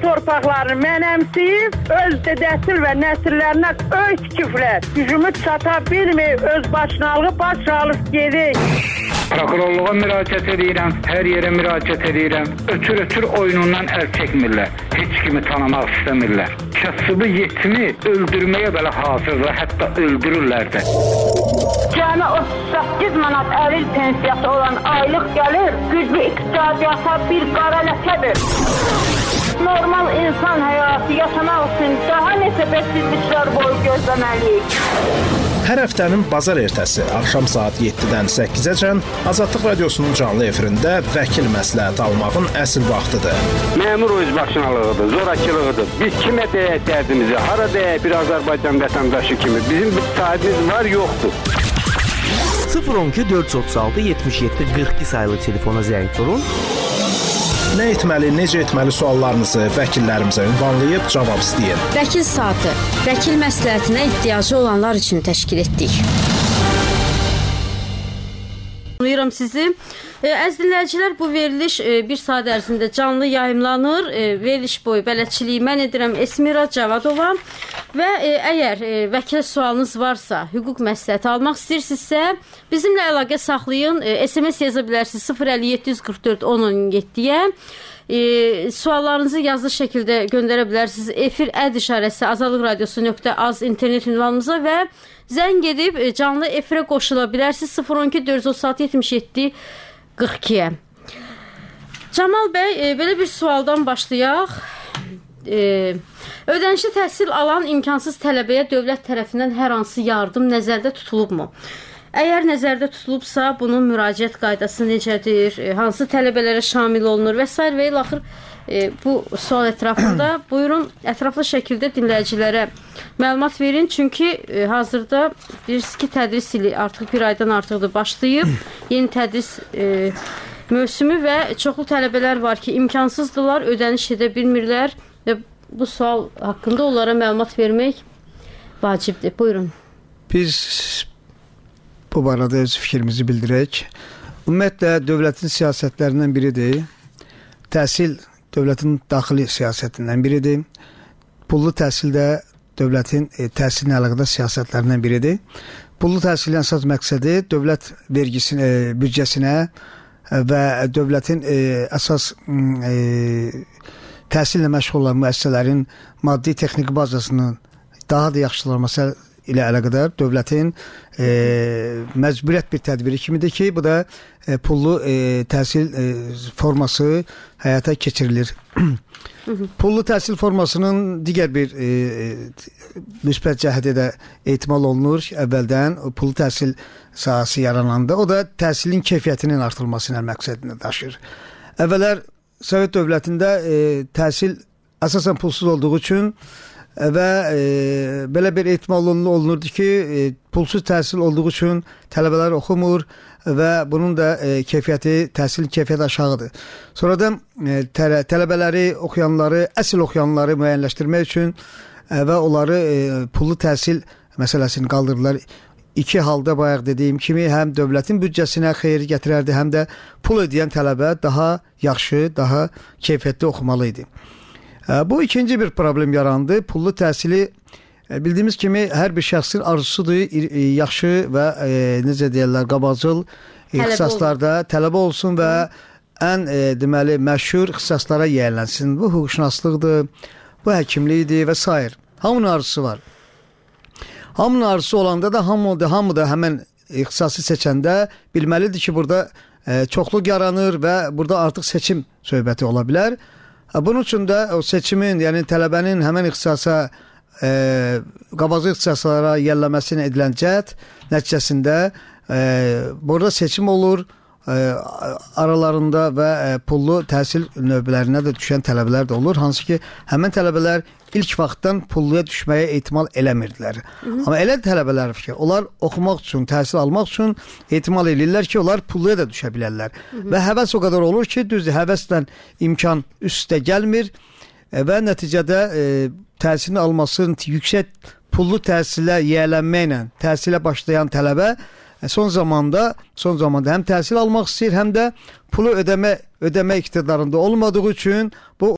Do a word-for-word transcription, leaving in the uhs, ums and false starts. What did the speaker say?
torpaqlarını mənəmsiyib, öz dədəsil və nəsillərinə öz küflər, gücümü çata bilməyib, öz başınalığı baş alıb gedir. Prokurorluğa müraciət edirəm, hər yerə müraciət edirəm. Ötür-ötür oyunundan əl çəkmirlər. Heç kimi tanımaq istəmirlər. Kasıbı yetimi öldürməyə belə hazırlar, hətta öldürürlər də. Cəmi otuz səkkiz manat əril pensiyası olan aylıq gəlir, güclü iqtisadiyyata bir qara ləkədir. Normal insan həyatı yaşamaq üçün daha neçə bəsizliklər boyu gözləməliyik. Hər həftənin bazar ertəsi axşam saat yeddidən səkkizəcən Azadlıq Radiosunun canlı efirində vəkil məsləhəti almağın əsl vaxtıdır. Məmur özbaşınalığıdır, zorakılığıdır. Biz kimə deyək dərdimizi, hara deyək bir Azərbaycan vətəndaşı kimi. Bizim bir sahibimiz var, yoxdur. sıfır on iki dörd yüz otuz altı yetmiş yeddi qırx iki sayılı telefona zəng vurun. Nə etməli, necə etməli suallarınızı vəkillərimizə ünvanlayıb cavab istəyin. Vəkil saatı, vəkil məsləhətinə ehtiyacı olanlar üçün təşkil etdik. Buyuram sizi. Əziz dinləyicilər, bu veriliş bir saat ərzində canlı yayımlanır. Veriliş boyu bələdçiliyi mən edirəm Esmira Cavadova və əgər vəkil sualınız varsa, hüquq məsləhəti almaq istəyirsinizsə, bizimlə əlaqə saxlayın. S M S yaza bilərsiniz sıfır əlli yeddi yüz qırx dörd on on yeddiyə. E, suallarınızı yazılı şəkildə göndərə bilərsiniz. Efir əd işarəsi azadlıq radiosu nöqtə az internet ünvanımıza və zəng edib canlı efirə qoşula bilərsiniz sıfır on iki dörd yüz otuz altı yetmiş yeddi qırx ikiyə. Camal bəy, e, belə bir sualdan başlayaq. E, ödənişli təhsil alan imkansız tələbəyə dövlət tərəfindən hər hansı yardım nəzərdə tutulubmu? Əgər nəzərdə tutulubsa, bunun müraciət qaydası necədir? E, hansı tələbələrə şamil olunur və s. və ilə axır e, bu sual ətrafında buyurun ətraflı şəkildə dinləyicilərə məlumat verin. Çünki e, hazırda bilirsiniz ki, tədris ili artıq bir aydan artıqdır başlayıb. Yeni tədris e, mövsümü və çoxlu tələbələr var ki, imkansızdılar, ödəniş edə bilmirlər və bu sual haqqında onlara məlumat vermək vacibdir. Buyurun. Biz bu barədə öz fikrimizi bildirək. Ümumiyyətlə, dövlətin siyasətlərindən biridir. Təhsil dövlətin daxili siyasətindən biridir. Pullu təhsil də dövlətin e, təhsilinə əlaqədar siyasətlərindən biridir. Pullu təhsilin əsas məqsədi dövlət vergisinə, e, büdcəsinə və dövlətin e, əsas e, təhsillə məşğul olan müəssisələrin maddi texniki bazasının daha da yaxşılanması ilə əlaqədar dövlətin e, məcburiyyət bir tədbiri kimidir ki, bu da e, pullu e, təhsil e, forması həyata keçirilir. Pullu təhsil formasının digər bir e, müsbət cəhəti də ehtimal olunur. Əvvəldən pullu təhsil sahəsi yarananda, o da təhsilin keyfiyyətinin artırılmasına məqsədini daşır. Əvvəllər Sovet dövlətində e, təhsil əsasən pulsuz olduğu üçün və e, belə bir ehtimal olunurdu ki, e, pulsuz təhsil olduğu üçün tələbələr oxumur və bunun da e, keyfiyyəti, təhsil keyfiyyəti aşağıdır. Sonradan e, tələ, tələbələri, oxuyanları, əsl oxuyanları müəyyənləşdirmək üçün e, və onları e, pullu təhsil məsələsini qaldırdılar. İki halda bayaq dediyim kimi həm dövlətin büdcəsinə xeyir gətirərdi, həm də pul ödəyən tələbə daha yaxşı, daha keyfiyyətli oxumalı idi. Bu ikinci bir problem yarandı. Pullu təhsili bildiyimiz kimi hər bir şəxsin arzusudur, yaxşı və e, necə deyirlər, qabaqcıl ixtisaslarda tələbə olsun və ən e, deməli məşhur ixtisaslara yiyələnsin. Bu hüquqşünaslıqdır, bu həkimlikdir və s. Hamının arzusu var. Hamının arzusu olanda da hamı da, hamı da həmən ixtisası seçəndə bilməlidir ki, burada e, çoxluq yaranır və burada artıq seçim söhbəti ola bilər. Bunun üçün də o seçimin, yəni tələbənin həmən ixtisasa, e, qabaqcıl ixtisaslara yiyələnməsinə edilən cəhd nəticəsində e, burada seçim olur, e, aralarında və e, pullu təhsil növbələrinə də düşən tələbələr də olur. Hansı ki, həmən tələbələr ilk vaxtdan pulluya düşməyə ehtimal eləmirdilər. Hı -hı. Amma elə tələbələr ki, onlar oxumaq üçün, təhsil almaq üçün ehtimal edirlər ki, onlar pulluya da düşə bilərlər. Hı -hı. Və həvəs o qədər olur ki, düzdür, həvəslə imkan üstə gəlmir e, və nəticədə e, təhsilini almasının yüksək pullu təhsilə yiyələnməklə təhsilə başlayan tələbə e, son zamanda son zamanda həm təhsil almaq istəyir, həm də pulu ödəmə ödəmə iqtidarında olmadığı üçün bu